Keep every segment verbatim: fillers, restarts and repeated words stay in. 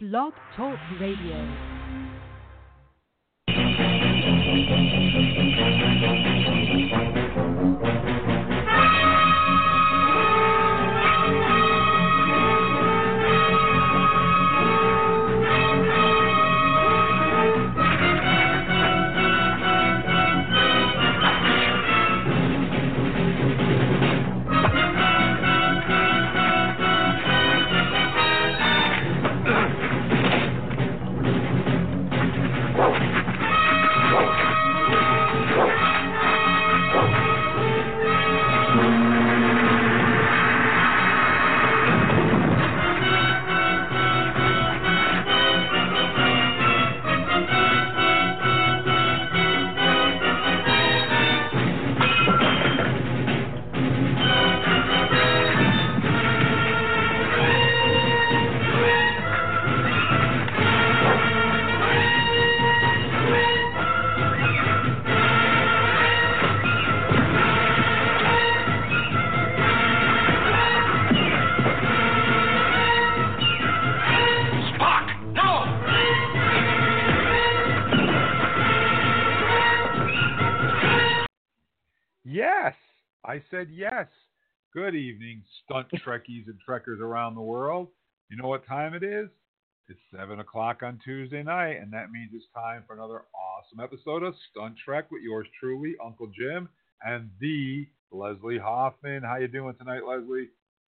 Blog Talk Radio. I said yes. Good evening, stunt Trekkies and Trekkers around the world. You know what time it is? It's seven o'clock on Tuesday night, and that means it's time for another awesome episode of Stunt Trek with yours truly, Uncle Jim, and the Leslie Hoffman. How you doing tonight, Leslie?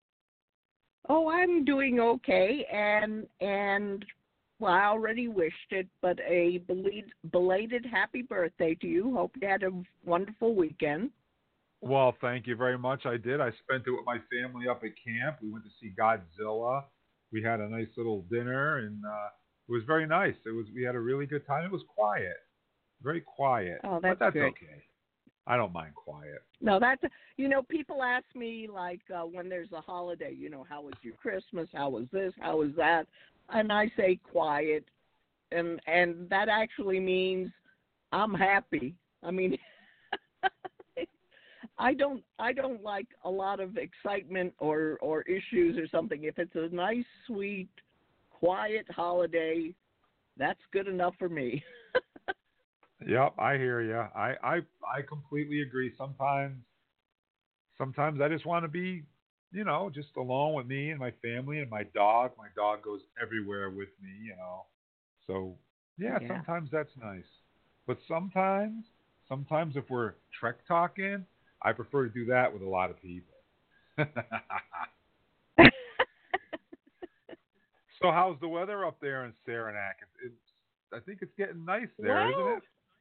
Oh, I'm doing okay, and and well, I already wished it, but a belated, belated happy birthday to you. Hope you had a wonderful weekend. Well, thank you very much. I did. I spent it with my family up at camp. We went to see Godzilla. We had a nice little dinner, and uh, it was very nice. It was. We had a really good time. It was quiet, very quiet. Oh, that's but that's good. okay. I don't mind quiet. No, that's you know. People ask me like uh, when there's a holiday, you know, how was your Christmas? How was this? How was that? And I say quiet, and and that actually means I'm happy. I mean. I don't I don't like a lot of excitement or, or issues or something. If it's a nice, sweet, quiet holiday, that's good enough for me. Yep, I hear you. I, I I completely agree. Sometimes sometimes I just want to be, you know, just alone with me and my family and my dog. My dog goes everywhere with me, you know. So yeah, yeah. sometimes that's nice. But sometimes sometimes if we're Trek talking, I prefer to do that with a lot of people. So how's the weather up there in Saranac? It's, it's, I think it's getting nice there, well,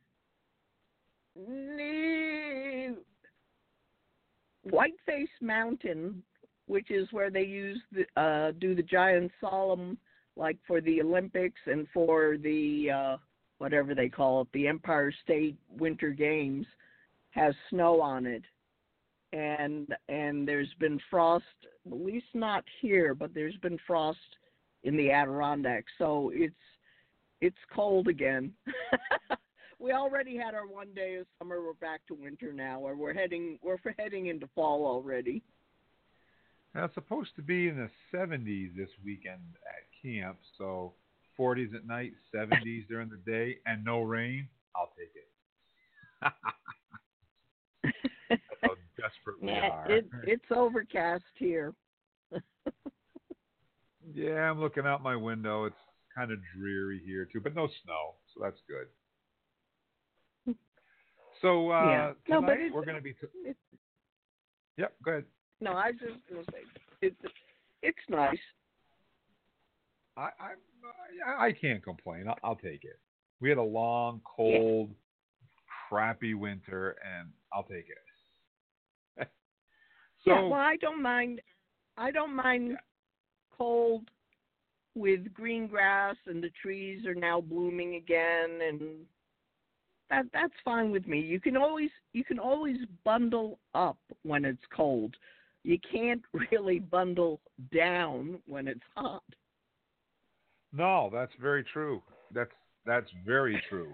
isn't it? Whiteface Mountain, which is where they use the, uh, do the giant solemn, like for the Olympics and for the, uh, whatever they call it, the Empire State Winter Games, has snow on it, and and there's been frost, at least not here, but there's been frost in the Adirondacks, so it's it's cold again. We already had our one day of summer. We're back to winter now, or we're heading we're heading into fall already. Now, it's supposed to be in the seventies this weekend at camp, so forties at night, seventies during the day, and no rain. I'll take it. That's how desperate we yeah, are. it, it's overcast here. Yeah, I'm looking out my window. It's kind of dreary here too, but no snow, so that's good. So uh, yeah. no, tonight but we're going to be. T- it's, yep, go ahead. No, I was just going to say it's it's nice. I I I can't complain. I'll, I'll take it. We had a long, cold, yeah. crappy winter, and I'll take it. So, yeah, well, I don't mind. I don't mind yeah. cold with green grass and the trees are now blooming again, and that that's fine with me. You can always you can always bundle up when it's cold. You can't really bundle down when it's hot. No, that's very true. That's that's very true.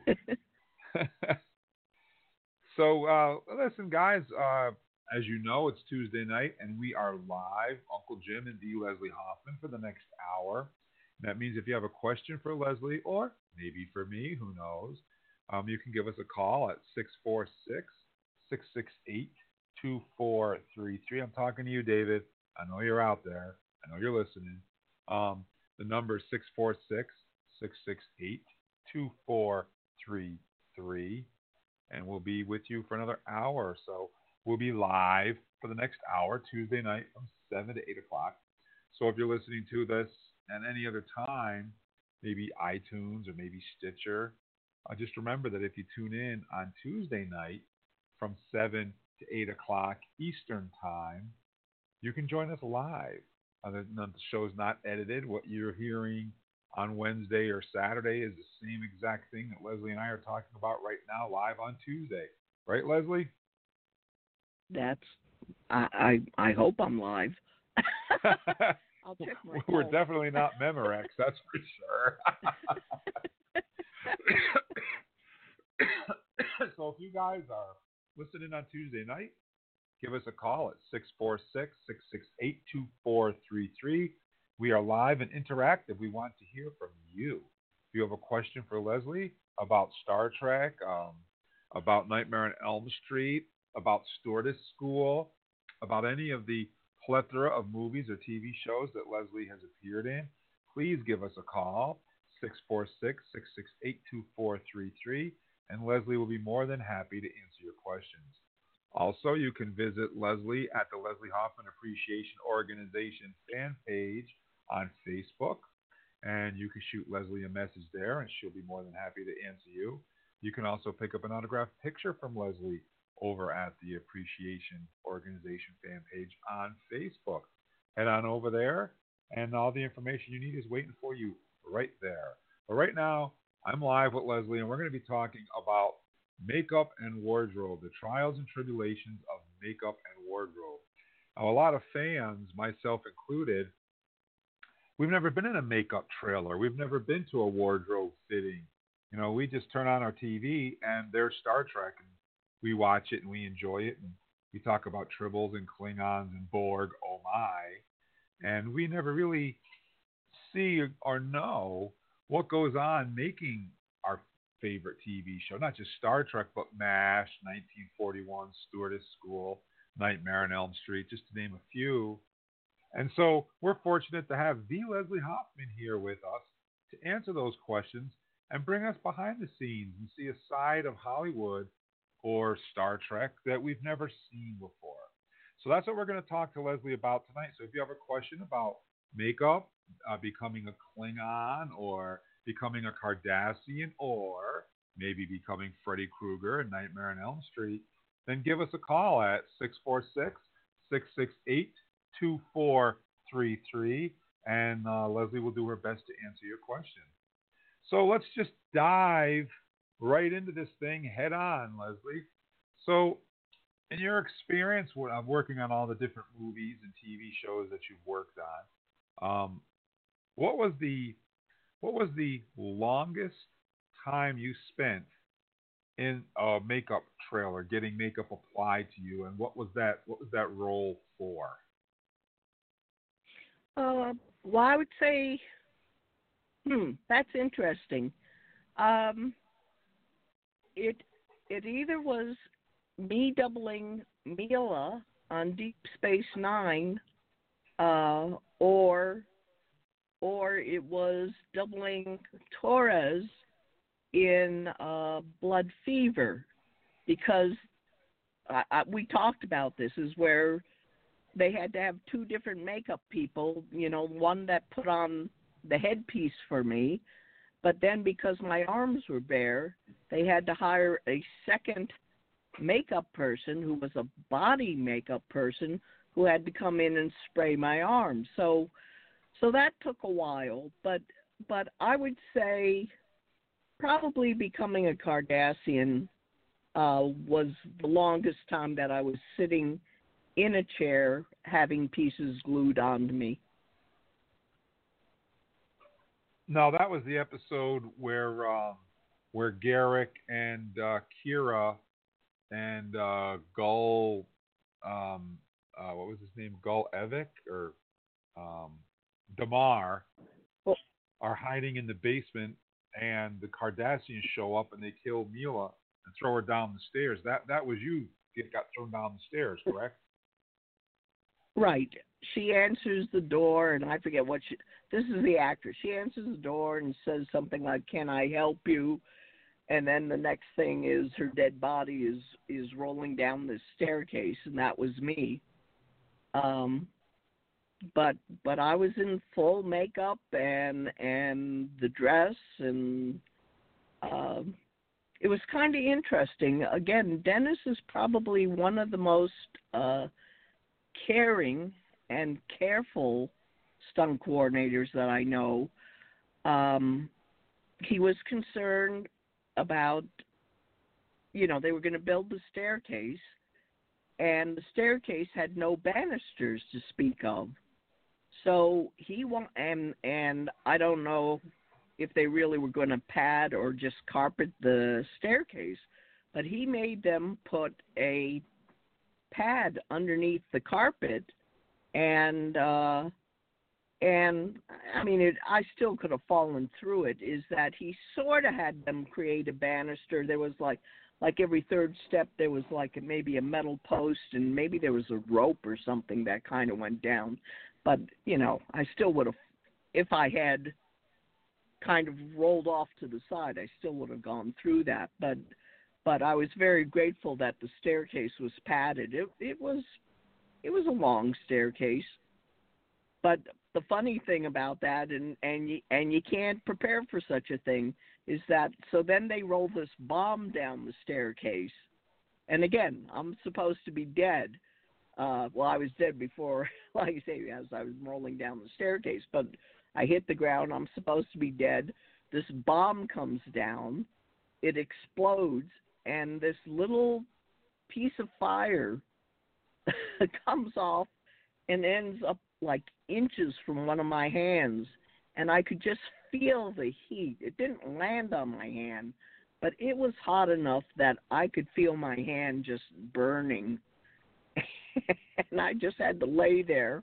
So, uh, listen, guys. Uh, As you know, it's Tuesday night, and we are live, Uncle Jim and D. Leslie Hoffman, for the next hour. That means if you have a question for Leslie or maybe for me, who knows, um, you can give us a call at six four six, six six eight, two four three three. I'm talking to you, David. I know you're out there. I know you're listening. Um, the number is six four six, six six eight, two four three three. And we'll be with you for another hour or so. We'll be live for the next hour, Tuesday night from seven to eight o'clock. So if you're listening to this at any other time, maybe iTunes or maybe Stitcher, uh, just remember that if you tune in on Tuesday night from seven to eight o'clock Eastern Time, you can join us live. Uh, the, the show's not edited. What you're hearing on Wednesday or Saturday is the same exact thing that Leslie and I are talking about right now live on Tuesday. Right, Leslie? That's. I I, I hope I'm live. I'll check my We're phone. definitely not Memorex, that's for sure. So if you guys are listening on Tuesday night, give us a call at six four six, six six eight, two four three three. We are live and interactive. We want to hear from you. If you have a question for Leslie about Star Trek, um, about Nightmare on Elm Street, about Stewardess School, about any of the plethora of movies or T V shows that Leslie has appeared in, please give us a call, six four six, six six eight, two four three three, and Leslie will be more than happy to answer your questions. Also, you can visit Leslie at the Leslie Hoffman Appreciation Organization fan page on Facebook, and you can shoot Leslie a message there, and she'll be more than happy to answer you. You can also pick up an autographed picture from Leslie over at the Appreciation Organization fan page on Facebook. Head on over there, and all the information you need is waiting for you right there. But right now, I'm live with Leslie, and we're going to be talking about makeup and wardrobe, the trials and tribulations of makeup and wardrobe. Now, a lot of fans, myself included, we've never been in a makeup trailer. We've never been to a wardrobe fitting. You know, we just turn on our T V and there's Star Trek, and we watch it and we enjoy it, and we talk about tribbles and Klingons and Borg, oh my, and we never really see or know what goes on making our favorite T V show, not just Star Trek, but MASH, nineteen forty-one, Stewardess School, Nightmare on Elm Street, just to name a few. And so we're fortunate to have the Leslie Hoffman here with us to answer those questions and bring us behind the scenes and see a side of Hollywood or Star Trek that we've never seen before. So that's what we're going to talk to Leslie about tonight. So if you have a question about makeup, uh, becoming a Klingon, or becoming a Cardassian, or maybe becoming Freddy Krueger in Nightmare on Elm Street, then give us a call at six four six, six six eight, two four three three, and uh, Leslie will do her best to answer your question. So let's just dive right into this thing head on, Leslie. So, in your experience of working on all the different movies and T V shows that you've worked on, um, what was the what was the longest time you spent in a makeup trailer, getting makeup applied to you, and what was that? What was that role for? Uh, well, I would say, hmm, that's interesting. Um, it it either was me doubling Mila on Deep Space Nine, uh, or or it was doubling Torres in uh, Blood Fever, because I, I, we talked about this, is where they had to have two different makeup people, you know, one that put on the headpiece for me, but then because my arms were bare, they had to hire a second makeup person who was a body makeup person who had to come in and spray my arms. So so that took a while, but but I would say probably becoming a Cardassian uh, was the longest time that I was sitting in a chair having pieces glued onto me. No, that was the episode where um, where Garrick and uh, Kira and uh, Gull, um, uh, what was his name? Gull Evic or um, Damar. Well, hiding in the basement, and the Kardashians show up and they kill Mila and throw her down the stairs. That that was you. Get got thrown down the stairs, correct? Right. She answers the door, and I forget what she. This is the actress. She answers the door and says something like, "Can I help you?" And then the next thing is her dead body is is rolling down the staircase, and that was me. Um, but but I was in full makeup and and the dress, and um, it was kind of interesting. Again, Dennis is probably one of the most uh, caring and careful stunt coordinators that I know. Um, he was concerned about, you know, they were going to build the staircase, and the staircase had no banisters to speak of. So he want and and I don't know if they really were going to pad or just carpet the staircase, but he made them put a pad underneath the carpet, and uh, and I mean, it, I still could have fallen through it. Is that he sort of had them create a banister? There was like like every third step there was like maybe a metal post, and maybe there was a rope or something that kind of went down. But you know, I still would have, if I had kind of rolled off to the side, I still would have gone through that. But but I was very grateful that the staircase was padded. It it was it was a long staircase. But the funny thing about that, and and you, and you can't prepare for such a thing, is that so then they roll this bomb down the staircase, and again, I'm supposed to be dead. Uh, well, I was dead before, like you say, as I was rolling down the staircase, but I hit the ground. I'm supposed to be dead. This bomb comes down, it explodes, and this little piece of fire comes off and ends up like inches from one of my hands, and I could just feel the heat. It didn't land on my hand, but it was hot enough that I could feel my hand just burning. And I just had to lay there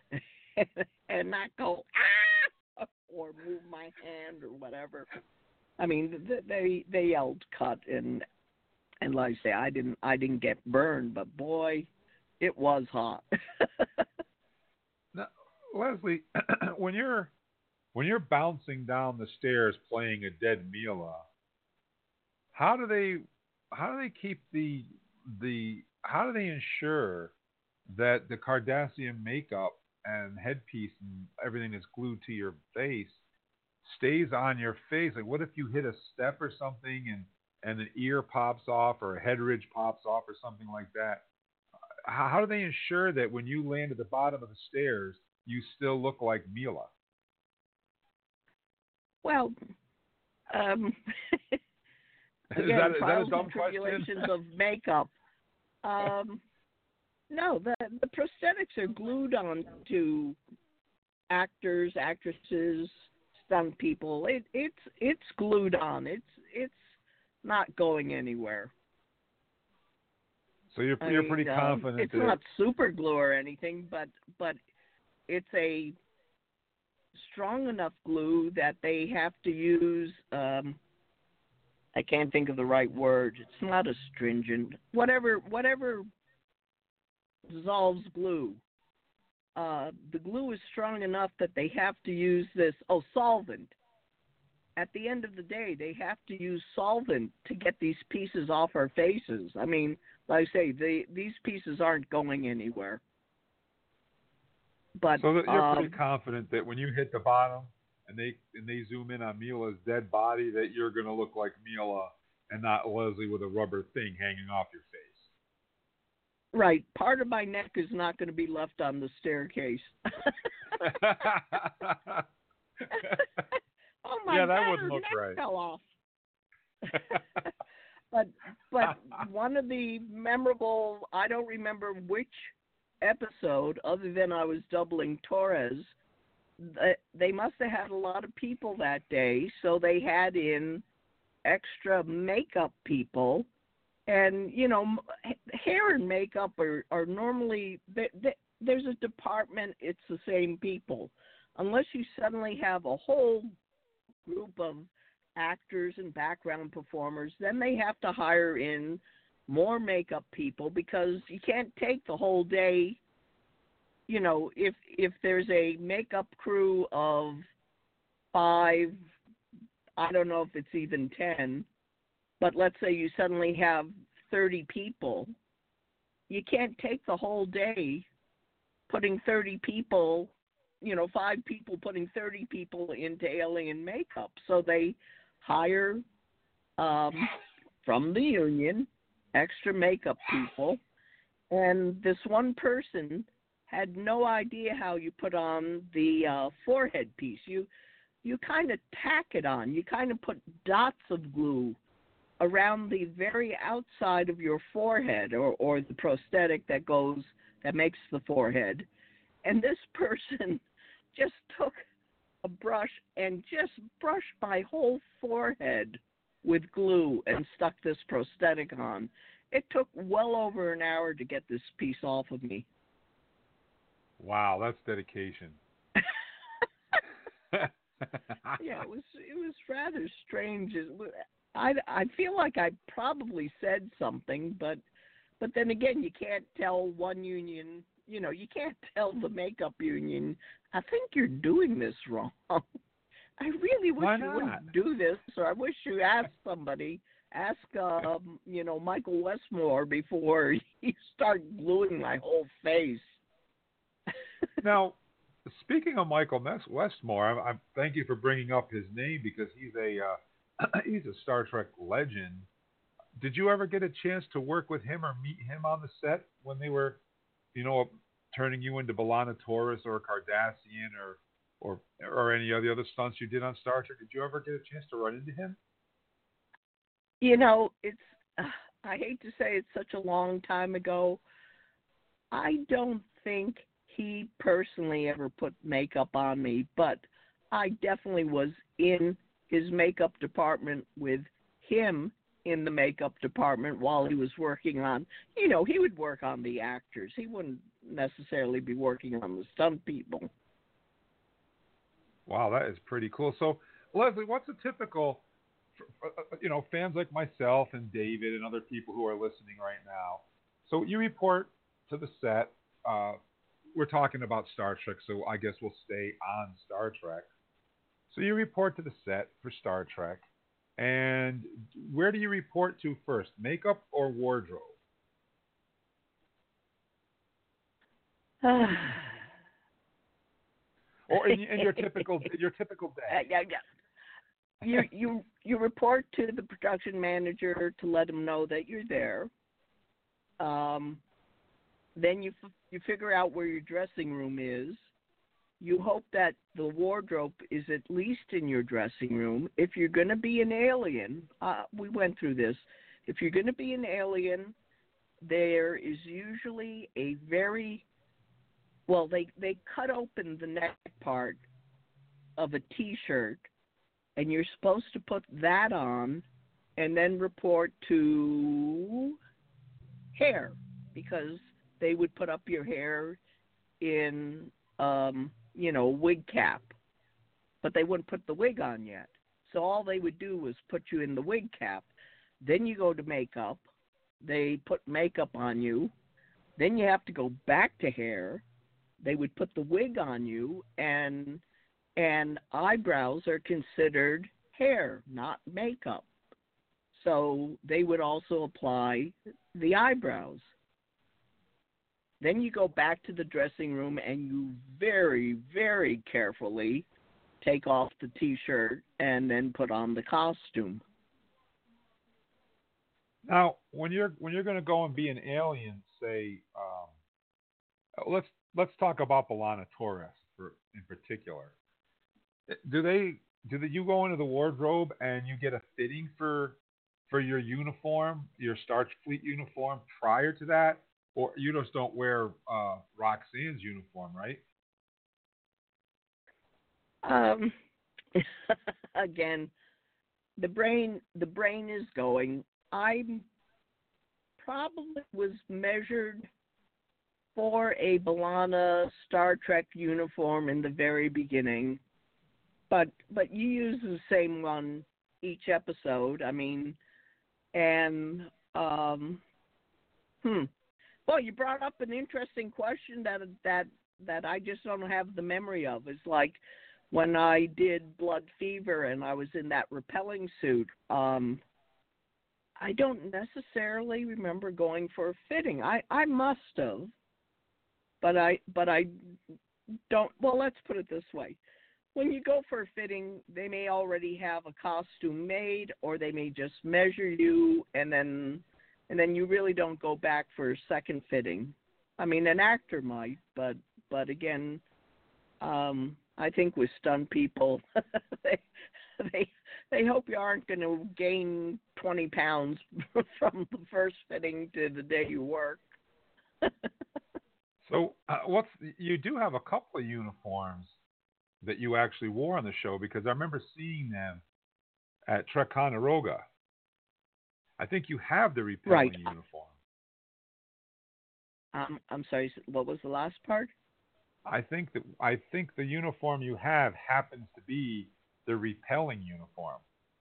and not go, ah, or move my hand or whatever. I mean, they they yelled cut, and and like I say, I didn't I didn't get burned, but boy, it was hot. Now, Leslie, when you're when you're bouncing down the stairs playing a dead Mila, how do they how do they keep the the how do they ensure that the Kardashian makeup and headpiece and everything that's glued to your face stays on your face? Like, what if you hit a step or something and and an ear pops off or a head ridge pops off or something like that? How, how do they ensure that when you land at the bottom of the stairs, you still look like Mila? Well, um, again, is that, is that a trials dumb and tribulations question? of makeup. Um, no, the the prosthetics are glued on to actors, actresses, stunt people. It it's it's glued on. It's it's not going anywhere. So you're I you're mean, pretty um, confident it's that not super glue or anything, but but it's a strong enough glue that they have to use. Um, I can't think of the right word. It's not astringent. Whatever whatever dissolves glue. Uh, the glue is strong enough that they have to use this. Oh, solvent. At the end of the day, they have to use solvent to get these pieces off our faces. I mean, like I say, they, these pieces aren't going anywhere. But so that you're um, pretty confident that when you hit the bottom and they and they zoom in on Mila's dead body, that you're going to look like Mila and not Leslie with a rubber thing hanging off your face. right, part of my neck is not going to be left on the staircase. Oh my yeah, that God, wouldn't her look neck right. fell off. but but one of the memorable, I don't remember which episode, other than I was doubling Torres, they must have had a lot of people that day, so they had in extra makeup people. And, you know, hair and makeup are, are normally, they, they, there's a department, it's the same people. Unless you suddenly have a whole group of actors and background performers. Then they have to hire in more makeup people because you can't take the whole day. You know, if if there's a makeup crew of five, I don't know if it's even ten, but let's say you suddenly have thirty people, you can't take the whole day putting thirty people, you know, five people putting thirty people into alien makeup. So they hire um, from the union extra makeup people, and this one person had no idea how you put on the uh, forehead piece. You you kind of tack it on. You kind of put dots of glue around the very outside of your forehead, or, or the prosthetic that goes, that makes the forehead. And this person just took a brush and just brushed my whole forehead with glue and stuck this prosthetic on. It took well over an hour to get this piece off of me. Wow, that's dedication. Yeah, it was it was rather strange. It, I, I feel like I probably said something, but but then again, you can't tell one union, you know, you can't tell the makeup union, I think you're doing this wrong. I really wish Why you not? wouldn't do this, or I wish you asked somebody, ask, um, you know, Michael Westmore before you start gluing my whole face. Now, speaking of Michael Westmore, I, I thank you for bringing up his name because he's a uh, he's a Star Trek legend. Did you ever get a chance to work with him or meet him on the set when they were, you know, turning you into B'Elanna Torres or Cardassian or or or any of the other stunts you did on Star Trek? Did you ever get a chance to run into him? You know, it's uh, I hate to say it's such a long time ago. I don't think he personally ever put makeup on me, but I definitely was in his makeup department with him in the makeup department while he was working on, you know, he would work on the actors. He wouldn't necessarily be working on the stunt people. Wow, that is pretty cool. So, Leslie, what's a typical, you know, fans like myself and David and other people who are listening right now? So you report to the set. Uh, we're talking about Star Trek, so I guess we'll stay on Star Trek. So you report to the set for Star Trek, and where do you report to first, makeup or wardrobe? Or in, in your typical your typical day? Uh, yeah, yeah. You you you report to the production manager to let him know that you're there. Um, then you f- you figure out where your dressing room is. You hope that the wardrobe is at least in your dressing room. If you're going to be an alien, uh, we went through this. If you're going to be an alien, there is usually a very, well, they, they cut open the neck part of a T-shirt, and you're supposed to put that on and then report to hair, because they would put up your hair in, um, you know, wig cap, but they wouldn't put the wig on yet. So all they would do was put you in the wig cap. Then you go to makeup. They put makeup on you. Then you have to go back to hair. They would put the wig on you, and and eyebrows are considered hair, not makeup. So they would also apply the eyebrows. Then you go back to the dressing room and you very, very carefully take off the T-shirt and then put on the costume. Now, when you're when you're going to go and be an alien, say, um, let's let's talk about B'Elanna Torres for in particular. Do they do they, you go into the wardrobe and you get a fitting for for your uniform, your Starfleet uniform prior to that? Or you just don't wear uh, Roxanne's uniform, right? Um, again, the brain the brain is going. I probably was measured for a B'Elanna Star Trek uniform in the very beginning, but but you use the same one each episode. I mean, and um, hmm. Well, you brought up an interesting question that that that I just don't have the memory of. It's like when I did Blood Fever and I was in that repelling suit. Um, I don't necessarily remember going for a fitting. I, I must have, but I but I don't. Well, let's put it this way: when you go for a fitting, they may already have a costume made, or they may just measure you, and then and then you really don't go back for a second fitting. I mean, an actor might, but but again, um, I think with stunt people, they they they hope you aren't going to gain twenty pounds from the first fitting to the day you work. So, uh, what's you do have a couple of uniforms that you actually wore on the show, because I remember seeing them at Ticonderoga. I think you have the repelling Right. uniform. Um, I'm sorry. What was the last part? I think that I think the uniform you have happens to be the repelling uniform.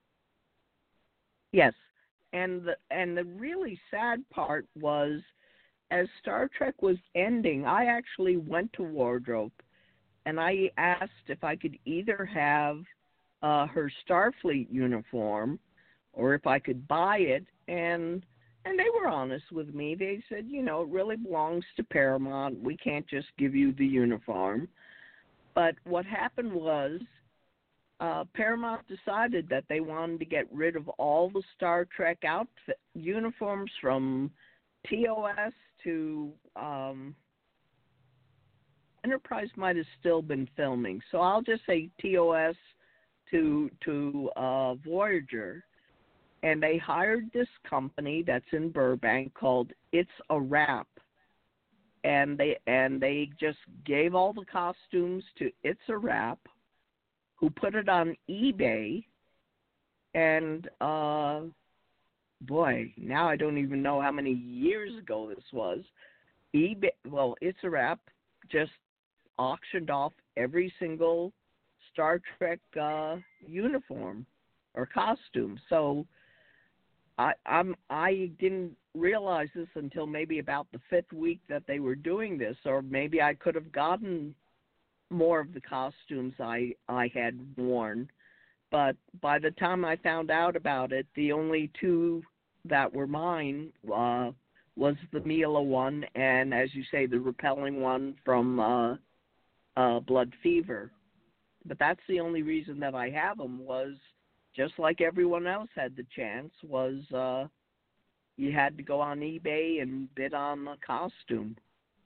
Yes, and the and the really sad part was, as Star Trek was ending, I actually went to wardrobe, and I asked if I could either have uh, her Starfleet uniform, or if I could buy it, and and they were honest with me. They said, you know, it really belongs to Paramount. We can't just give you the uniform. But what happened was, uh, Paramount decided that they wanted to get rid of all the Star Trek outfit uniforms from T O S to um, Enterprise. Might have still been filming, so I'll just say T O S to to uh, Voyager. And they hired this company that's in Burbank called It's a Wrap, and they and they just gave all the costumes to It's a Wrap, who put it on eBay, and uh, boy, now I don't even know how many years ago this was. eBay, well, It's a Wrap just auctioned off every single Star Trek uh, uniform or costume. So I I'm I didn't realize this until maybe about the fifth week that they were doing this, or maybe I could have gotten more of the costumes I I had worn. But by the time I found out about it, the only two that were mine uh, was the Mila one, and as you say, the repelling one from uh, uh, Blood Fever. But that's the only reason that I have them, was just like everyone else had the chance, was uh, you had to go on eBay and bid on the costume.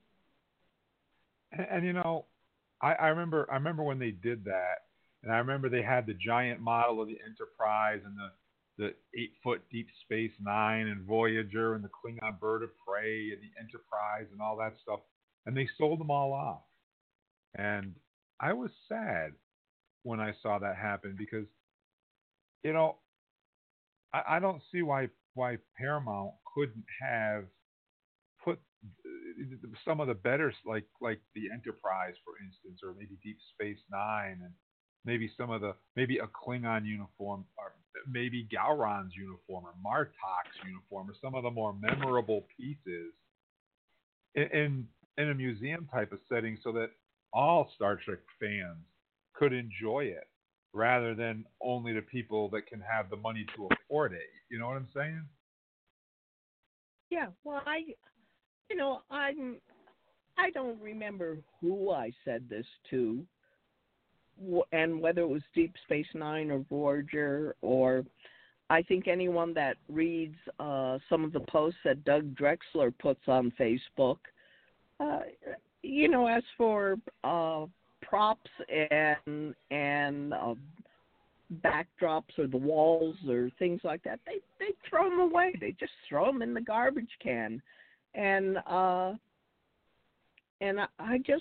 And, and you know, I, I remember I remember when they did that, and I remember they had the giant model of the Enterprise and the the eight foot Deep Space Nine and Voyager and the Klingon Bird of Prey and the Enterprise and all that stuff, and they sold them all off. And I was sad when I saw that happen, because you know, I, I don't see why why Paramount couldn't have put some of the better, like like the Enterprise, for instance, or maybe Deep Space Nine, and maybe some of the maybe a Klingon uniform, or maybe Gowron's uniform, or Martok's uniform, or some of the more memorable pieces in in, in a museum type of setting, so that all Star Trek fans could enjoy it, rather than only the people that can have the money to afford it. You know what I'm saying? Yeah, well, I, you know, I'm, I don't remember who I said this to, and whether it was Deep Space Nine or Voyager, or I think anyone that reads uh, some of the posts that Doug Drexler puts on Facebook. Uh, you know, as for uh, props and and uh, backdrops or the walls or things like that, they they throw them away. They just throw them in the garbage can, and uh, and I, I just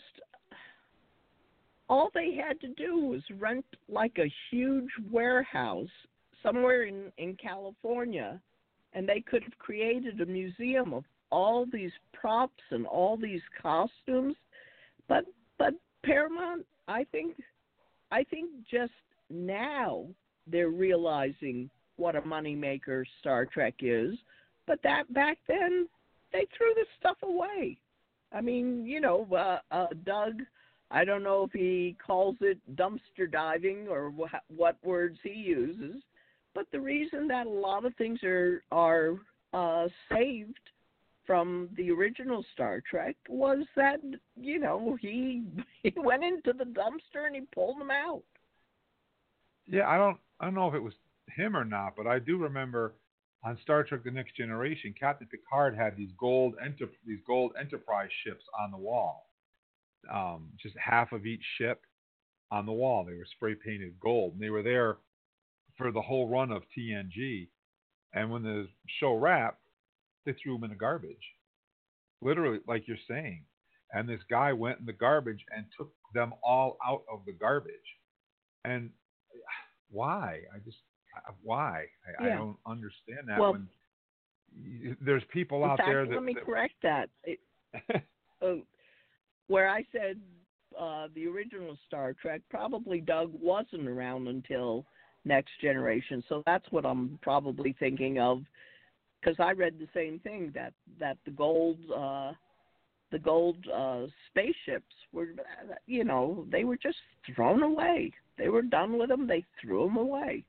all they had to do was rent like a huge warehouse somewhere in in California, and they could have created a museum of all these props and all these costumes. But but Paramount, I think I think just now they're realizing what a moneymaker Star Trek is, but that back then they threw this stuff away. I mean, you know, uh, uh, Doug, I don't know if he calls it dumpster diving or wh- what words he uses, but the reason that a lot of things are are uh, saved from the original Star Trek was that, you know, he he went into the dumpster and he pulled them out. Yeah, I don't I don't know if it was him or not, but I do remember on Star Trek: The Next Generation, Captain Picard had these gold enter these gold Enterprise ships on the wall. Um, just half of each ship on the wall. They were spray painted gold, and they were there for the whole run of T N G. And when the show wrapped, they threw them in the garbage, literally, like you're saying. And this guy went in the garbage and took them all out of the garbage. And why? I just why? I, Yeah. I don't understand that. Well, when there's people in out fact, there that let me that, correct that. It, uh, where I said uh, the original Star Trek, probably Doug wasn't around until Next Generation. So that's what I'm probably thinking of, because I read the same thing, that that the gold uh, the gold uh, spaceships were, you know, they were just thrown away. They were done with them. They threw them away.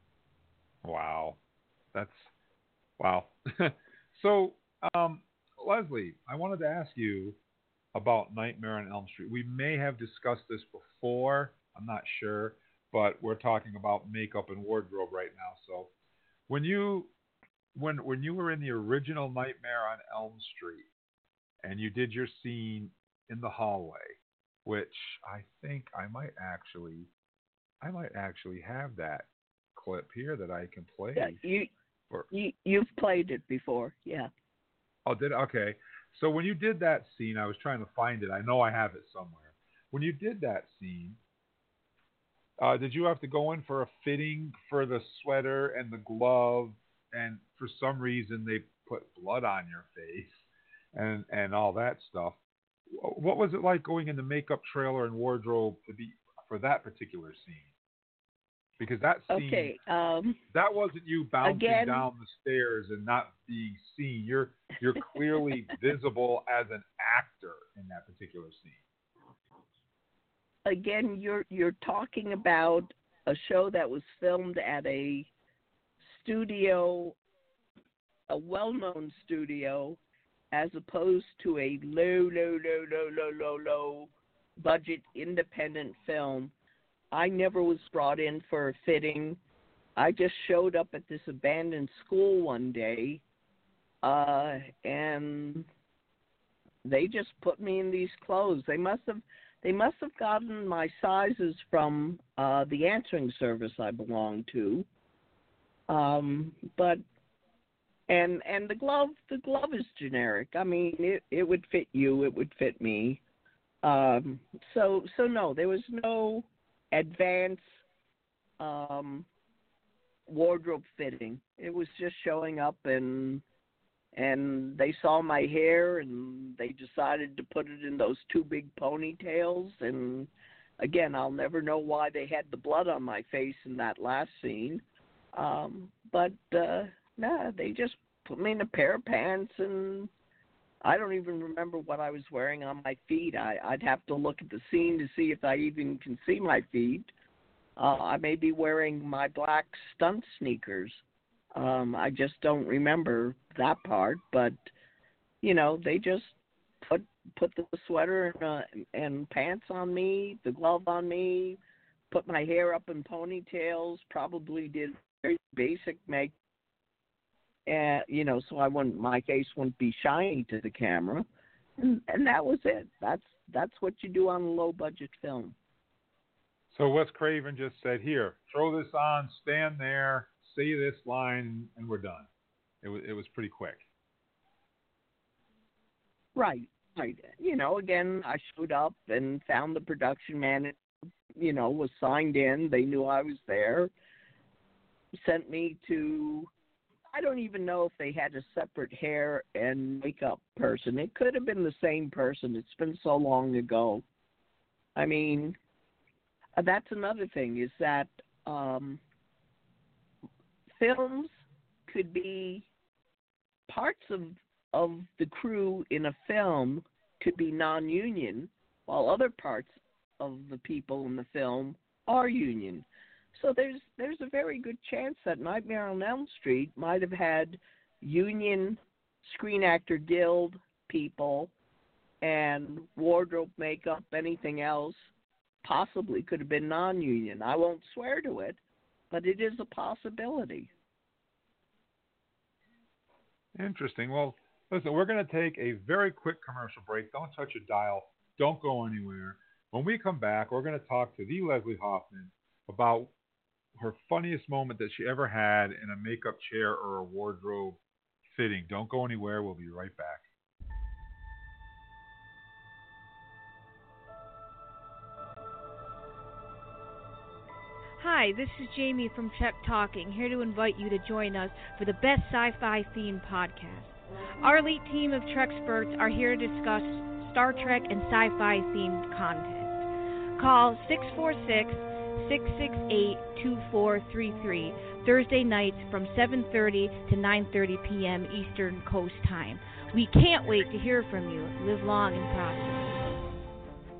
Wow, that's wow. So, um, Leslie, I wanted to ask you about Nightmare on Elm Street. We may have discussed this before. I'm not sure, but we're talking about makeup and wardrobe right now. So, when you when when you were in the original Nightmare on Elm Street and you did your scene in the hallway, which I think I might actually I might actually have that clip here that I can play. Yeah, you, for, you you've played it before, yeah. Oh, did okay. So when you did that scene, I was trying to find it. I know I have it somewhere. When you did that scene, uh, did you have to go in for a fitting for the sweater and the glove? And for some reason, they put blood on your face and and all that stuff. What was it like going in the makeup, trailer, and wardrobe to be for that particular scene? Because that scene, Okay. Um, that wasn't you bouncing again, down the stairs and not being seen. You're you're clearly visible as an actor in that particular scene. Again, you're you're talking about a show that was filmed at a studio, a well-known studio, as opposed to a low, low, low, low, low, low, low budget independent film. I never was brought in for a fitting. I just showed up at this abandoned school one day, uh, and they just put me in these clothes. They must have they must have gotten my sizes from uh, the answering service I belong to. Um, but and and the glove the glove is generic. I mean, it it would fit you. It would fit me. Um, so so no, there was no advanced um, wardrobe fitting. It was just showing up, and and they saw my hair and they decided to put it in those two big ponytails. And again, I'll never know why they had the blood on my face in that last scene. Um, but uh, nah, they just put me in a pair of pants, and I don't even remember what I was wearing on my feet. I, I'd have to look at the scene to see if I even can see my feet. Uh, I may be wearing my black stunt sneakers. Um, I just don't remember that part. But, you know, they just put put the sweater and, uh, and pants on me, the glove on me, put my hair up in ponytails, probably did very basic make. And, you know, so I wouldn't, my face wouldn't be shiny to the camera, and, and that was it. That's that's what you do on a low budget film. So Wes Craven just said, "Here, throw this on, stand there, say this line, and we're done." It was it was pretty quick. Right, right. You know, again, I showed up and found the production manager. You know, was signed in. They knew I was there. Sent me to. I don't even know if they had a separate hair and makeup person. It could have been the same person. It's been so long ago. I mean, that's another thing is that um, films could be parts of of the crew in a film could be non-union, while other parts of the people in the film are union. So there's there's a very good chance that Nightmare on Elm Street might have had union Screen Actor Guild people and wardrobe, makeup, anything else possibly could have been non-union. I won't swear to it, but it is a possibility. Interesting. Well, listen, we're going to take a very quick commercial break. Don't touch a dial. Don't go anywhere. When we come back, we're going to talk to the Leslie Hoffman about her funniest moment that she ever had in a makeup chair or a wardrobe fitting. Don't go anywhere. We'll be right back. Hi, this is Jamie from Trek Talking, here to invite you to join us for the best sci-fi themed podcast. Our elite team of Treksperts are here to discuss Star Trek and sci-fi themed content. Call six four six, six six eight, two four three three Thursday nights from seven thirty to nine thirty p.m. Eastern Coast Time. We can't wait to hear from you. Live long and prosper.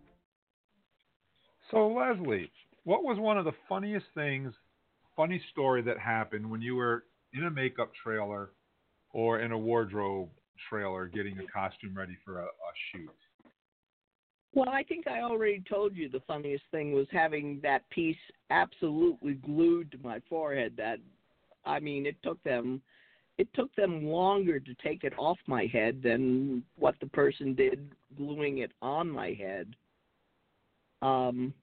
So, Leslie, what was one of the funniest things, funny story that happened when you were in a makeup trailer or in a wardrobe trailer getting a costume ready for a, a shoot? Well, I think I already told you the funniest thing was having that piece absolutely glued to my forehead. That, I mean, it took them, it took them longer to take it off my head than what the person did gluing it on my head. Um,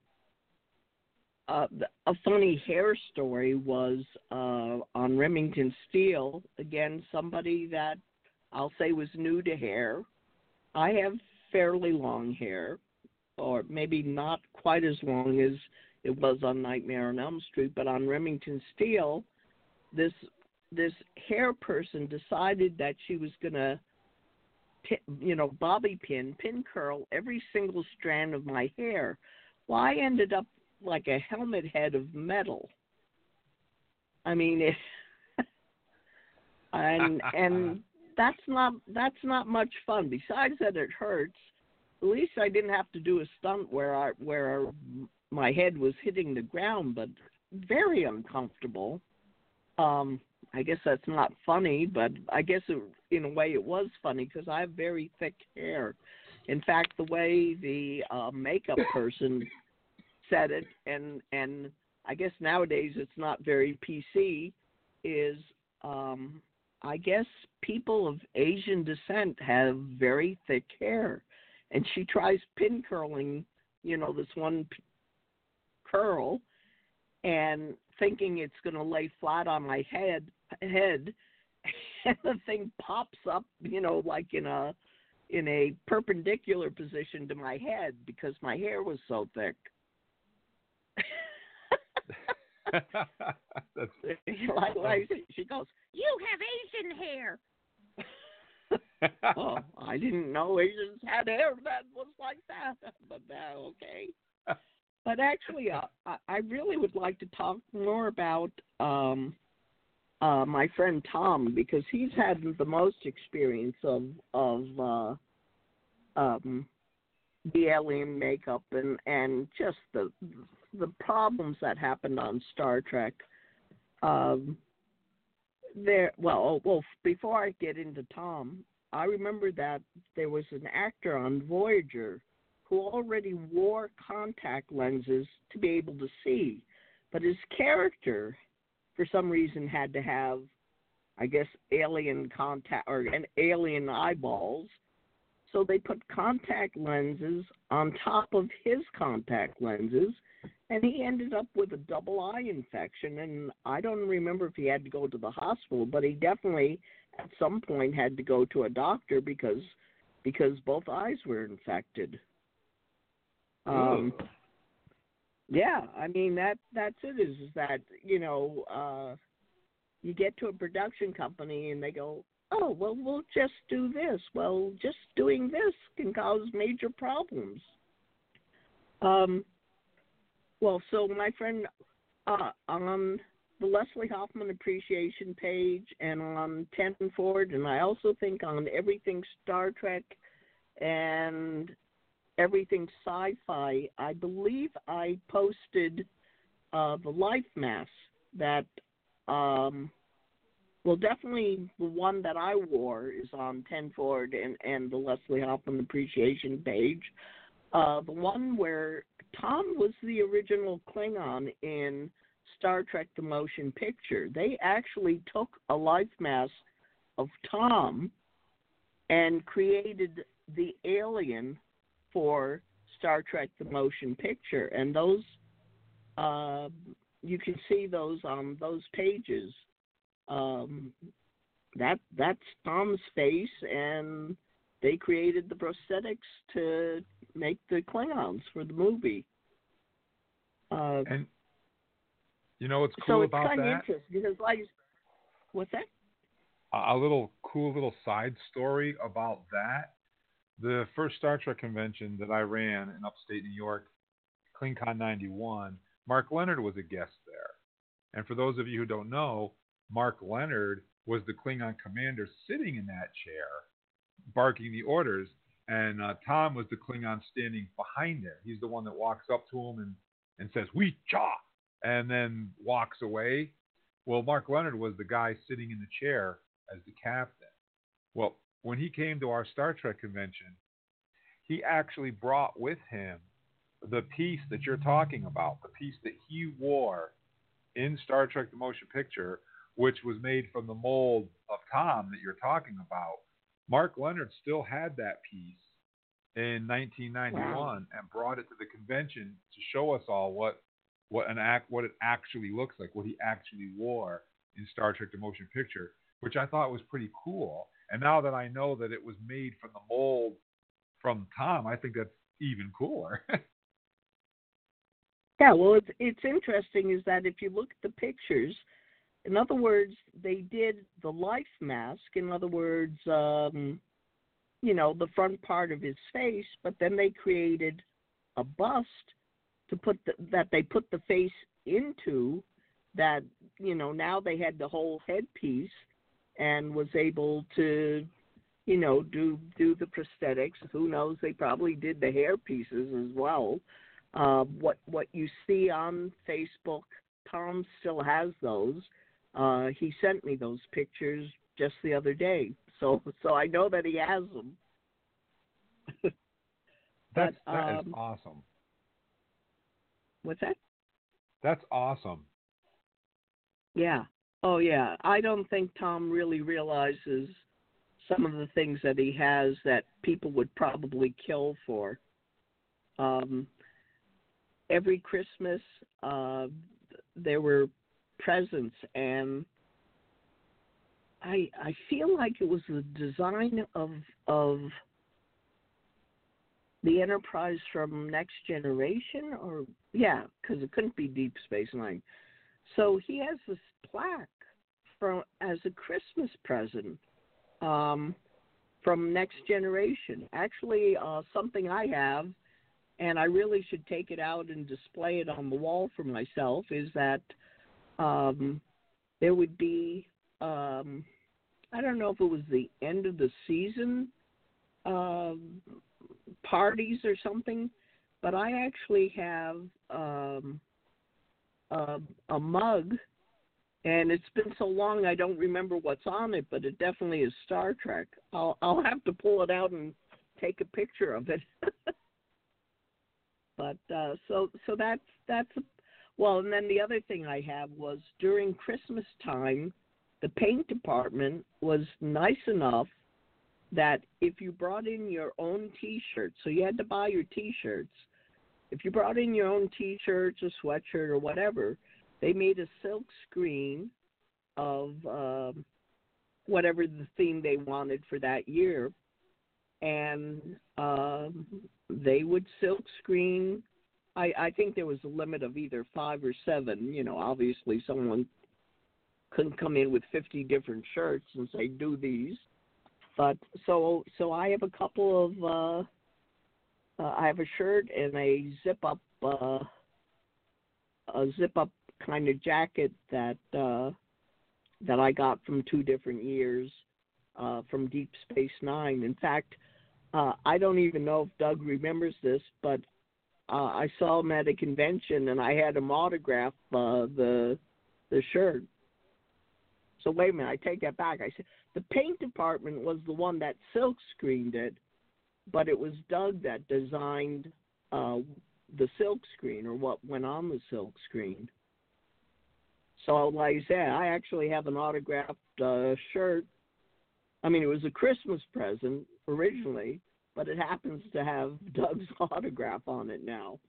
uh, a funny hair story was uh, on Remington Steele. Again, somebody that I'll say was new to hair. I have fairly long hair, or maybe not quite as long as it was on Nightmare on Elm Street, but on Remington Steele, this this hair person decided that she was going to, you know, bobby pin, pin curl every single strand of my hair. Well, I ended up like a helmet head of metal. I mean, it, and and that's not that's not much fun. Besides that, it hurts. At least I didn't have to do a stunt where I where my head was hitting the ground, but very uncomfortable. Um, I guess that's not funny, but I guess it, in a way it was funny because I have very thick hair. In fact, the way the uh, makeup person said it, and and I guess nowadays it's not very P C, is um, I guess people of Asian descent have very thick hair. And she tries pin curling, you know, this one p- curl, and thinking it's going to lay flat on my head, head, and the thing pops up, you know, like in a in a perpendicular position to my head because my hair was so thick. That's... like, like she goes, "You have Asian hair." Oh, I didn't know Asians had hair that was like that, but uh, okay. But actually, uh, I, I really would like to talk more about um, uh, my friend Tom because he's had the most experience of of uh, um, the alien makeup and, and just the the problems that happened on Star Trek. Um, there, well, well, before I get into Tom, I remember that there was an actor on Voyager who already wore contact lenses to be able to see, but his character, for some reason, had to have, I guess, alien contact or an alien eyeballs. So they put contact lenses on top of his contact lenses, and he ended up with a double eye infection. And I don't remember if he had to go to the hospital, but he definitely at some point had to go to a doctor because because both eyes were infected. Um, yeah, I mean that that's it. Is, is that you know uh, you get to a production company and they go, oh well, we'll just do this. Well, just doing this can cause major problems. Um, well, so my friend uh, on the Leslie Hoffman Appreciation page and on Ten Forward, and I also think on everything Star Trek and everything sci-fi, I believe I posted uh, the life mask that, um, well, definitely the one that I wore is on Ten Forward and, and the Leslie Hoffman Appreciation page. Uh, the one where Tom was the original Klingon in Star Trek The Motion Picture. They actually took a life mask of Tom and created the alien for Star Trek The Motion Picture. And those, uh, you can see those on those pages. Um, that that's Tom's face, and they created the prosthetics to make the Klingons for the movie. Uh, and you know what's so cool it's about kind of that? interesting because, like, what's that? A little cool little side story about that. The first Star Trek convention that I ran in upstate New York, CleanCon ninety-one, Mark Leonard was a guest there. And for those of you who don't know, Mark Leonard was the Klingon commander sitting in that chair, barking the orders, and uh, Tom was the Klingon standing behind him. He's the one that walks up to him and, and says, "We cha," and then walks away. Well, Mark Leonard was the guy sitting in the chair as the captain. Well, when he came to our Star Trek convention, he actually brought with him the piece that you're talking about, the piece that he wore in Star Trek The Motion Picture, which was made from the mold of Tom that you're talking about. Mark Leonard still had that piece in nineteen ninety-one wow. and brought it to the convention to show us all what what an act what it actually looks like, what he actually wore in Star Trek The Motion Picture, which I thought was pretty cool. And now that I know that it was made from the mold from Tom, I think that's even cooler. Yeah, well, it's it's interesting is that if you look at the pictures, in other words, they did the life mask. In other words, um, you know, the front part of his face, but then they created a bust to put the, that they put the face into. That, you know, now they had the whole headpiece and was able to, you know, do do the prosthetics. Who knows? They probably did the hair pieces as well. Uh, what what you see on Facebook, Tom still has those. Uh, he sent me those pictures just the other day, so so I know that he has them. That's but, that um, is awesome. What's that? That's awesome. Yeah. Oh yeah. I don't think Tom really realizes some of the things that he has that people would probably kill for. Um, every Christmas, uh, there were presents, and I I feel like it was the design of of the Enterprise from Next Generation, or yeah, because it couldn't be Deep Space Nine. So he has this plaque from as a Christmas present um, from Next Generation. Actually, uh, something I have, and I really should take it out and display it on the wall for myself, is that um, there would be, um, I don't know if it was the end of the season uh, parties or something, but I actually have um, a, a mug, and it's been so long I don't remember what's on it, but it definitely is Star Trek. I'll, I'll have to pull it out and take a picture of it. But uh, so so that's that's a, well, and then the other thing I have was during Christmas time, the paint department was nice enough that if you brought in your own T-shirts, so you had to buy your T-shirts. If you brought in your own T-shirts or sweatshirt or whatever, they made a silk screen of um, whatever the theme they wanted for that year, and um, they would silk screen. I, I think there was a limit of either five or seven. You know, obviously someone couldn't come in with fifty different shirts and say, do these. But so so I have a couple of, uh, uh, I have a shirt and a zip-up, uh, a zip-up kind of jacket that uh, that I got from two different years uh, from Deep Space Nine. In fact, uh, I don't even know if Doug remembers this, but uh, I saw him at a convention and I had him autograph uh, the the shirt. So wait a minute, I take that back. I said the paint department was the one that silk screened it, but it was Doug that designed uh, the silk screen, or what went on the silk screen. So like I said, I actually have an autographed uh, shirt. I mean, it was a Christmas present originally, but it happens to have Doug's autograph on it now.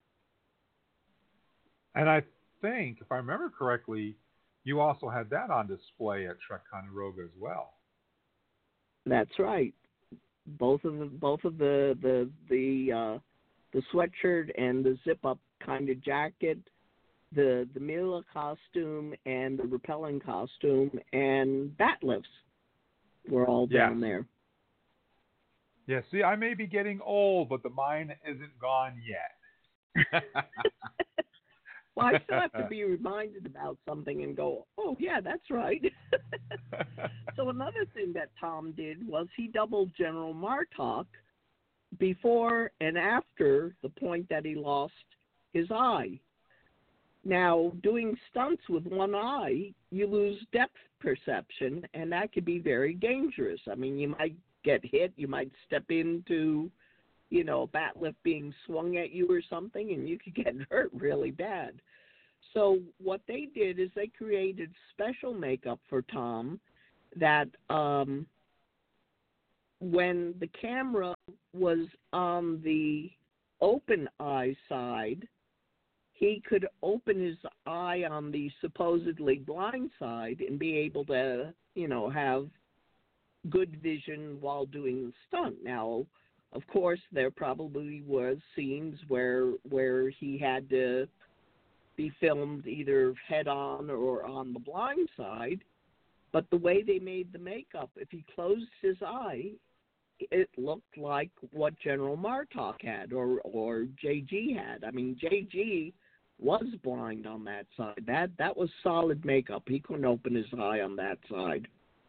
And I think, if I remember correctly, you also had that on display at Trek Ticonderoga as well. That's right. Both of the both of the the the uh, the sweatshirt and the zip up kind of jacket, the the Mila costume and the repelling costume and bat lifts were all Yes. down there. Yeah, see, I may be getting old, but the mine isn't gone yet. Well, I still have to be reminded about something and go, oh, yeah, that's right. So another thing that Tom did was he doubled General Martok before and after the point that he lost his eye. Now, doing stunts with one eye, you lose depth perception, and that could be very dangerous. I mean, you might get hit, you might step into, you know, a bat lift being swung at you or something, and you could get hurt really bad. So what they did is they created special makeup for Tom that um, when the camera was on the open eye side, he could open his eye on the supposedly blind side and be able to, you know, have good vision while doing the stunt. Now, of course, there probably was scenes where where he had to be filmed either head on or on the blind side, but the way they made the makeup, if he closed his eye, it looked like what General Martok had or or J G had. I mean, J G was blind on that side. That that was solid makeup. He couldn't open his eye on that side.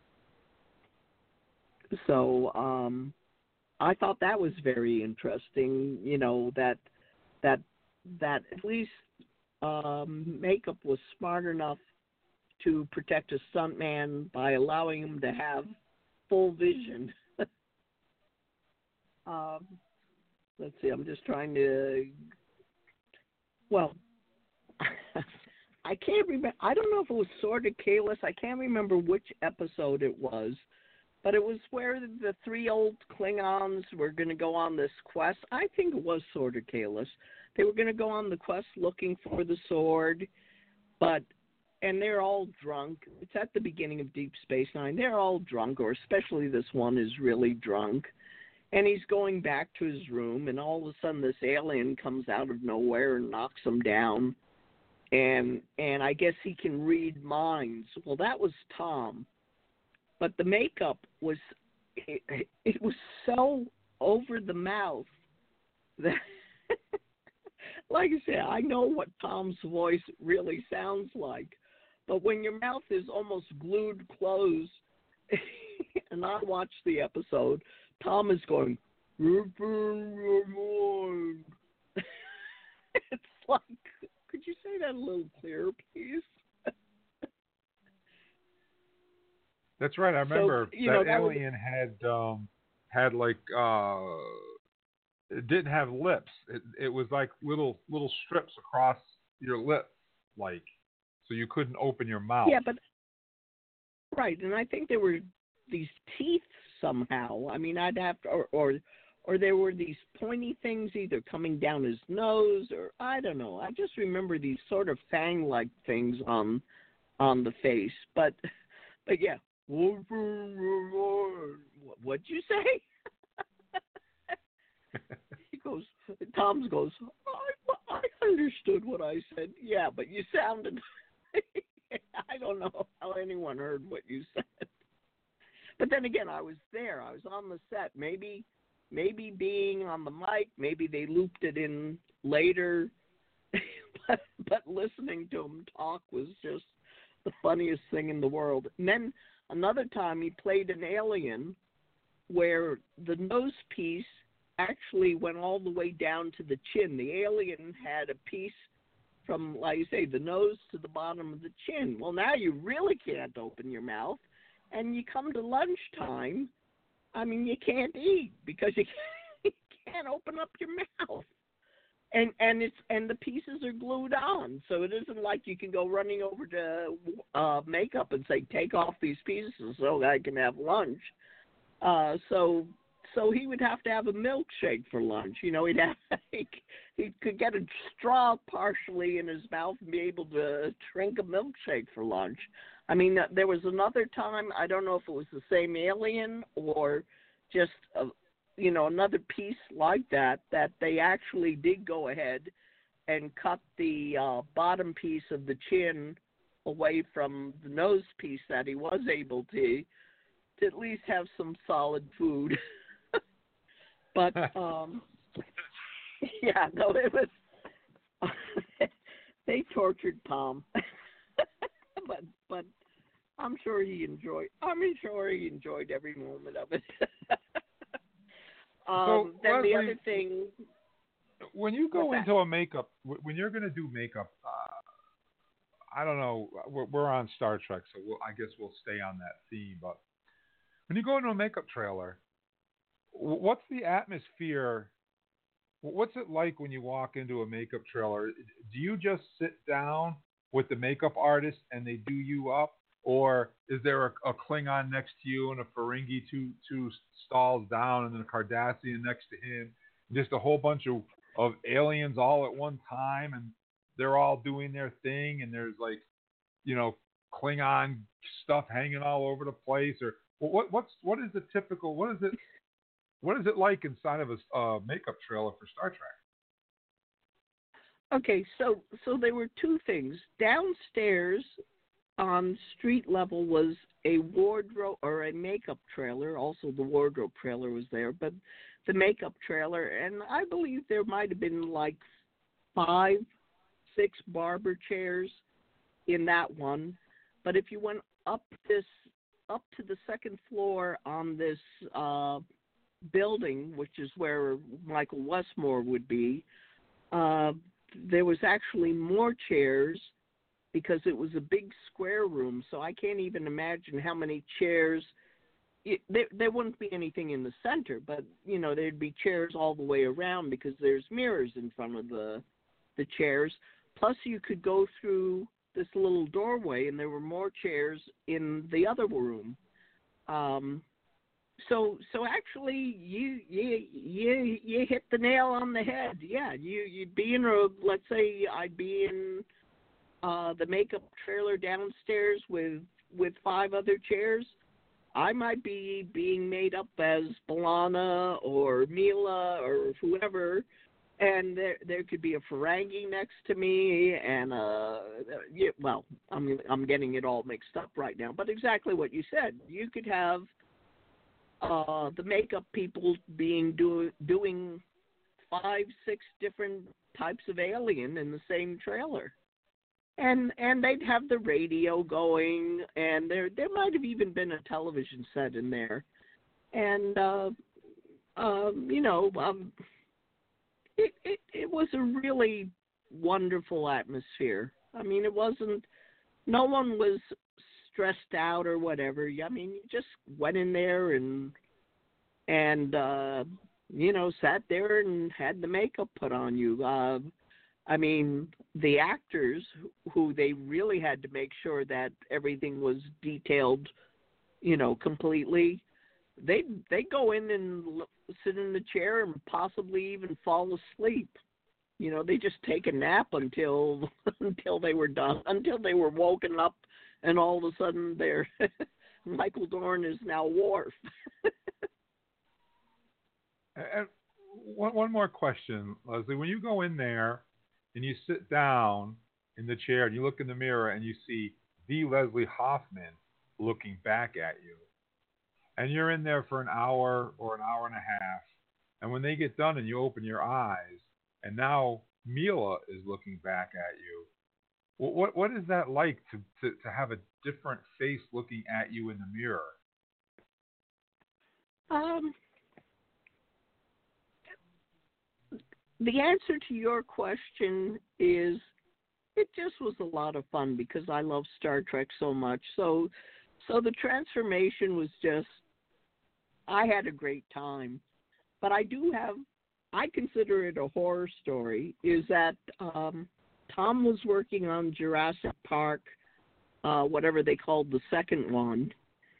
So um, I thought that was very interesting. You know, that that that at least um, makeup was smart enough to protect a stuntman by allowing him to have full vision. um, let's see. I'm just trying to. Well, I can't remember. I don't know if it was Sword of Kahless. I can't remember which episode it was, but it was where the three old Klingons were going to go on this quest. I think it was Sword of Kahless. They were going to go on the quest looking for the sword, but and they're all drunk. It's at the beginning of Deep Space Nine. They're all drunk, or especially this one is really drunk. And he's going back to his room, and all of a sudden this alien comes out of nowhere and knocks him down. And and I guess he can read minds. Well, that was Tom. But the makeup was, it, it was so over the mouth that, like I said, I know what Tom's voice really sounds like. But when your mouth is almost glued closed, and I watched the episode, Tom is going, it's like, could you say that a little clearer, please? That's right. I remember so, you that know, that alien was, had um, had like uh, it didn't have lips. It it was like little little strips across your lip, like so you couldn't open your mouth. Yeah, but right, and I think there were these teeth somehow. I mean, I'd have to, or, or or there were these pointy things either coming down his nose, or I don't know. I just remember these sort of fang-like things on on the face. But but yeah, what'd you say? He goes. Tom goes. I, I understood what I said. Yeah, but you sounded. I don't know how anyone heard what you said. But then again, I was there. I was on the set. Maybe, maybe being on the mic, maybe they looped it in later. but, but listening to him talk was just the funniest thing in the world. And then another time he played an alien where the nose piece actually went all the way down to the chin. The alien had a piece from, like you say, the nose to the bottom of the chin. Well, now you really can't open your mouth. And you come to lunchtime, I mean, you can't eat because you can't, you can't open up your mouth. And and it's and the pieces are glued on, so it isn't like you can go running over to uh, makeup and say, take off these pieces so I can have lunch. Uh, so so he would have to have a milkshake for lunch. You know, he'd have he, he could get a straw partially in his mouth and be able to drink a milkshake for lunch. I mean, there was another time, I don't know if it was the same alien or just a, you know, another piece like that, that they actually did go ahead and cut the uh, bottom piece of the chin away from the nose piece that he was able to, to at least have some solid food. But, um, yeah, no, it was, they tortured Tom. but, but I'm sure he enjoyed, I'm sure he enjoyed every moment of it. Um, so, then Leslie, the other thing, when you go into that? a makeup, when you're going to do makeup, uh, I don't know, we're, we're on Star Trek, so we'll, I guess we'll stay on that theme. But when you go into a makeup trailer, what's the atmosphere? What's it like when you walk into a makeup trailer? Do you just sit down with the makeup artist and they do you up? Or is there a, a Klingon next to you and a Ferengi two two stalls down and then a Cardassian next to him? Just a whole bunch of, of aliens all at one time, and they're all doing their thing, and there's like, you know, Klingon stuff hanging all over the place. Or what what's what is the typical what is it what is it like inside of a uh, makeup trailer for Star Trek? Okay, so so there were two things downstairs. On street level was a wardrobe or a makeup trailer. Also, the wardrobe trailer was there, but the makeup trailer, and I believe there might have been like five, six barber chairs in that one. But if you went up this up to the second floor on this uh, building, which is where Michael Westmore would be, uh, there was actually more chairs, because it was a big square room, so I can't even imagine how many chairs. It, there, there wouldn't be anything in the center, but, you know, there'd be chairs all the way around because there's mirrors in front of the the chairs. Plus, you could go through this little doorway, and there were more chairs in the other room. Um, so, so actually, you you you you hit the nail on the head. Yeah, you you'd be in a, let's say I'd be in Uh, the makeup trailer downstairs with with five other chairs. I might be being made up as B'Elanna or Mila or whoever, and there there could be a Ferengi next to me, and uh, yeah, well, I'm I'm getting it all mixed up right now, but exactly what you said. You could have uh, the makeup people being do, doing five, six different types of alien in the same trailer. And and they'd have the radio going, and there there might have even been a television set in there, and uh, um, you know, um, it, it it was a really wonderful atmosphere. I mean, it wasn't, no one was stressed out or whatever. I mean, you just went in there and and uh, you know, sat there and had the makeup put on you. Uh, I mean, the actors who they really had to make sure that everything was detailed, you know, completely, they they go in and sit in the chair and possibly even fall asleep. You know, they just take a nap until until they were done, until they were woken up, and all of a sudden they're Michael Dorn is now Worf. And one one more question, Leslie. When you go in there and you sit down in the chair and you look in the mirror and you see the Leslie Hoffman looking back at you, and you're in there for an hour or an hour and a half, and when they get done and you open your eyes, and now Mila is looking back at you, What what, what is that like to, to, to have a different face looking at you in the mirror? Um, the answer to your question is it just was a lot of fun because I love Star Trek so much. So, so the transformation was just, I had a great time. But I do have, I consider it a horror story, is that um, Tom was working on Jurassic Park, uh, whatever they called the second one,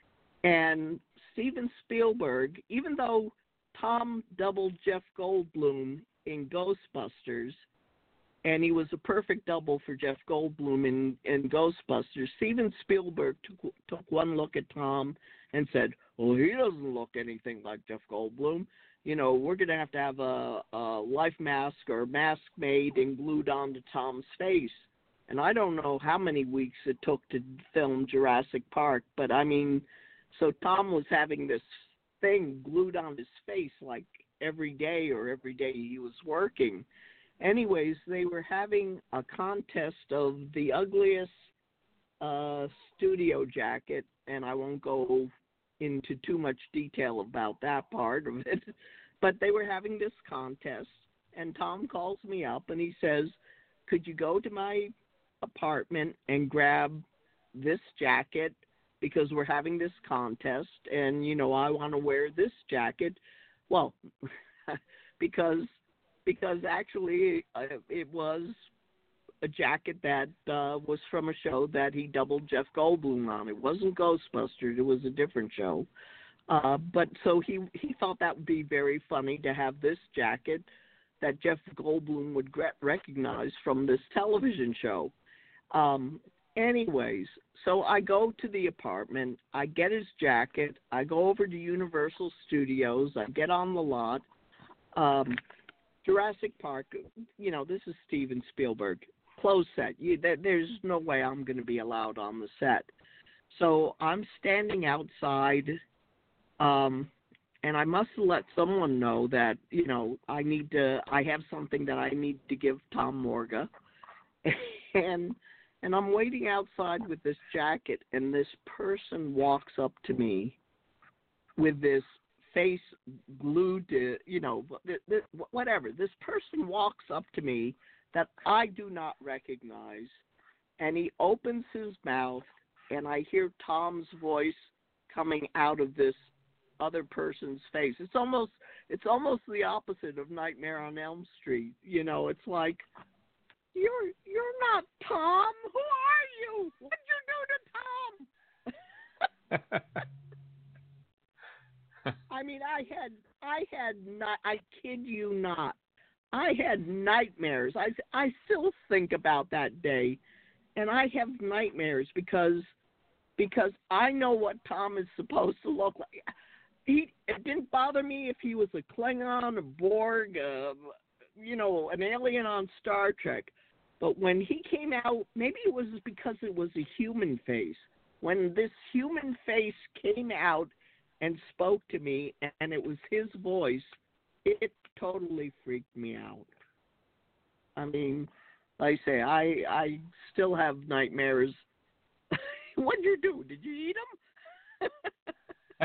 and Steven Spielberg, even though Tom doubled Jeff Goldblum in Ghostbusters, and he was a perfect double for Jeff Goldblum in, in Ghostbusters, Steven Spielberg took, took one look at Tom and said, well, he doesn't look anything like Jeff Goldblum. You know, we're going to have to have a, a life mask or a mask made and glued onto Tom's face. And I don't know how many weeks it took to film Jurassic Park, but I mean, so Tom was having this thing glued on his face like every day or every day he was working. Anyways, they were having a contest of the ugliest uh, studio jacket, and I won't go into too much detail about that part of it, but they were having this contest, and Tom calls me up and he says, could you go to my apartment and grab this jacket because we're having this contest, and, you know, I want to wear this jacket. Well, because because actually uh, it was a jacket that uh, was from a show that he doubled Jeff Goldblum on. It wasn't Ghostbusters. It was a different show. Uh, but so he, he thought that would be very funny to have this jacket that Jeff Goldblum would recognize from this television show. Um, anyways, so I go to the apartment. I get his jacket. I go over to Universal Studios. I get on the lot. Um, Jurassic Park, you know, this is Steven Spielberg. Closed set. You, there, there's no way I'm going to be allowed on the set. So I'm standing outside, um, and I must let someone know that, you know, I need to, I have something that I need to give Tom Morga. and and I'm waiting outside with this jacket, and this person walks up to me with this face glued to, you know, whatever. This person walks up to me that I do not recognize, and he opens his mouth, and I hear Tom's voice coming out of this other person's face. It's almost it's almost the opposite of Nightmare on Elm Street. You know, it's like, you're you're not Tom. Who are you? What'd you do to Tom? I mean, I had I had not. I kid you not. I had nightmares. I I still think about that day, and I have nightmares because because I know what Tom is supposed to look like. He it didn't bother me if he was a Klingon, a Borg, uh, you know, an alien on Star Trek. But when he came out, maybe it was because it was a human face. When this human face came out and spoke to me, and it was his voice, it totally freaked me out. I mean, like I say, I I still have nightmares. What'd you do? Did you eat them?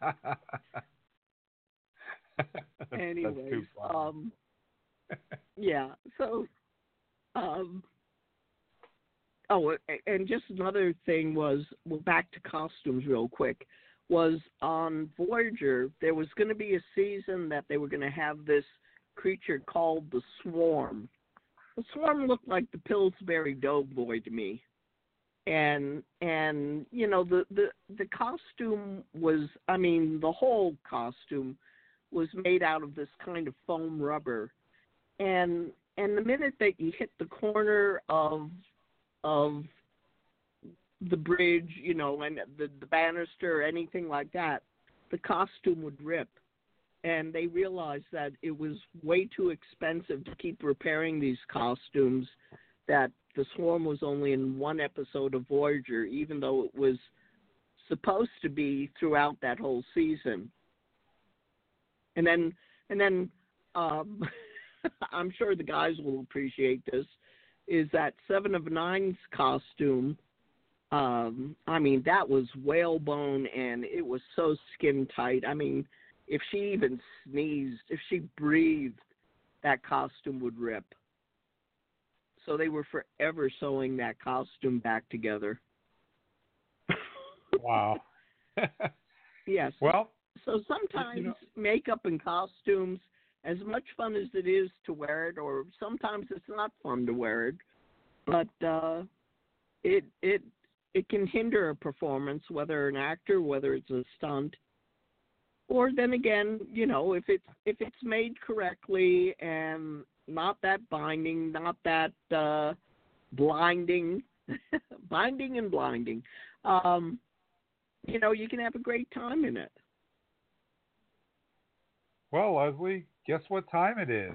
Anyways, um, yeah. So, um, oh, and just another thing was, well, back to costumes real quick. Was on Voyager, there was going to be a season that they were going to have this creature called the Swarm. The Swarm looked like the Pillsbury Doughboy to me. And, and you know, the, the, the costume was, I mean, the whole costume was made out of this kind of foam rubber. And, and the minute that you hit the corner of, of, the bridge, you know, and the, the banister or anything like that, the costume would rip. And they realized that it was way too expensive to keep repairing these costumes, that the Swarm was only in one episode of Voyager, even though it was supposed to be throughout that whole season. And then, and then um, I'm sure the guys will appreciate this, is that Seven of Nine's costume. Um, I mean, that was whalebone, and it was so skin tight. I mean, if she even sneezed, if she breathed, that costume would rip. So they were forever sewing that costume back together. Wow. Yes. Well, so sometimes you know, makeup and costumes, as much fun as it is to wear it, or sometimes it's not fun to wear it, but uh, it it it can hinder a performance, whether an actor, whether it's a stunt, or then again, you know, if it's if it's made correctly and not that binding, not that uh, blinding, binding and blinding, um, you know, you can have a great time in it. Well, Leslie, guess what time it is?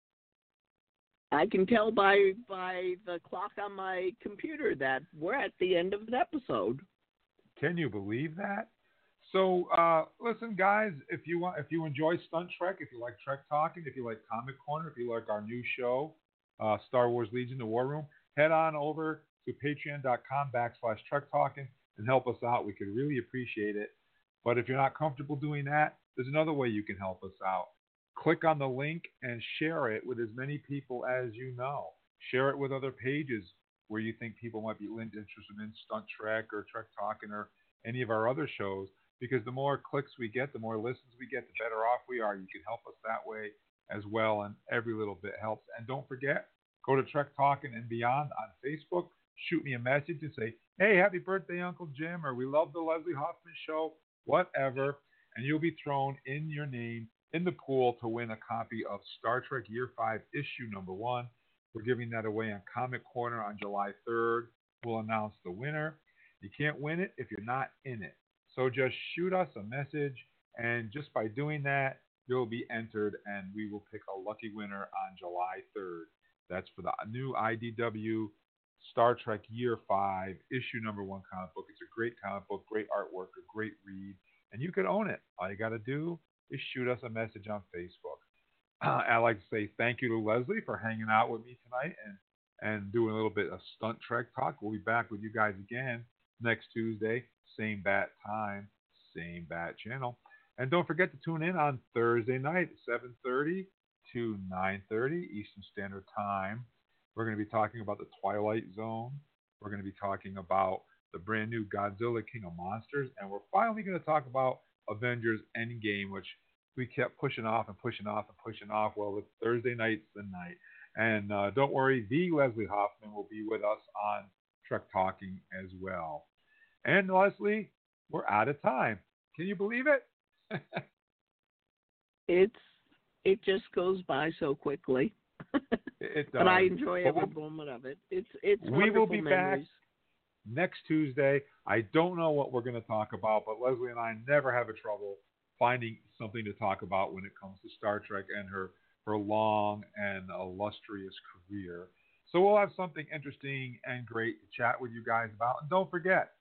I can tell by by the clock on my computer that we're at the end of an episode. Can you believe that? So, uh, listen, guys, if you want, if you enjoy Stunt Trek, if you like Trek Talking, if you like Comic Corner, if you like our new show, uh, Star Wars Legion, The War Room, head on over to patreon.com backslash Trek Talking and help us out. We could really appreciate it. But if you're not comfortable doing that, there's another way you can help us out. Click on the link and share it with as many people as you know. Share it with other pages where you think people might be interested in Stunt Trek or Trek Talking or any of our other shows. Because the more clicks we get, the more listens we get, the better off we are. You can help us that way as well, and every little bit helps. And don't forget, go to Trek Talking and Beyond on Facebook. Shoot me a message and say, hey, happy birthday, Uncle Jim, or we love the Leslie Hoffman show, whatever. And you'll be thrown in your name in the pool to win a copy of Star Trek Year five, issue number one. We're giving that away on Comic Corner on July third. We'll announce the winner. You can't win it if you're not in it. So just shoot us a message, and just by doing that, you'll be entered, and we will pick a lucky winner on July third. That's for the new I D W Star Trek Year five, issue number one comic book. It's a great comic book, great artwork, a great read, and you can own it. All you got to do is shoot us a message on Facebook. Uh, I'd like to say thank you to Leslie for hanging out with me tonight and, and doing a little bit of Stunt Trek talk. We'll be back with you guys again next Tuesday. Same bat time, same bat channel. And don't forget to tune in on Thursday night, seven thirty to nine thirty Eastern Standard Time. We're going to be talking about the Twilight Zone. We're going to be talking about the brand new Godzilla King of Monsters. And we're finally going to talk about Avengers Endgame, which we kept pushing off and pushing off and pushing off. Well, it's Thursday night's the night. And uh, don't worry, the Leslie Hoffman will be with us on Trek Talking as well. And Leslie, we're out of time. Can you believe it? it's it just goes by so quickly. It does. But I enjoy every we'll, moment of it. It's it's we will be memories. back next Tuesday. I don't know what we're going to talk about, but Leslie and I never have a trouble finding something to talk about when it comes to Star Trek and her her long and illustrious career. So we'll have something interesting and great to chat with you guys about. And don't forget,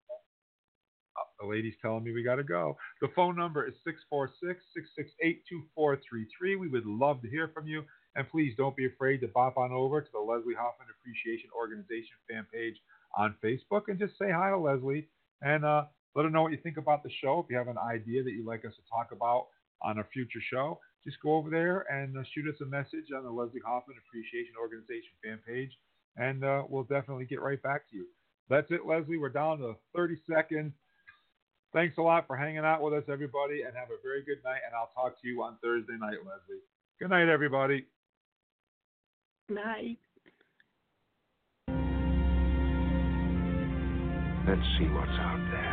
the lady's telling me we got to go. The phone number is six four six, six six eight, two four three three. We would love to hear from you. And please don't be afraid to bop on over to the Leslie Hoffman Appreciation Organization fan page on Facebook and just say hi to Leslie and uh, let her know what you think about the show. If you have an idea that you'd like us to talk about on a future show, just go over there and uh, shoot us a message on the Leslie Hoffman Appreciation Organization fan page, and uh, we'll definitely get right back to you. That's it, Leslie. We're down to thirty seconds. Thanks a lot for hanging out with us, everybody, and have a very good night, and I'll talk to you on Thursday night, Leslie. Good night, everybody. Night. Let's see what's out there.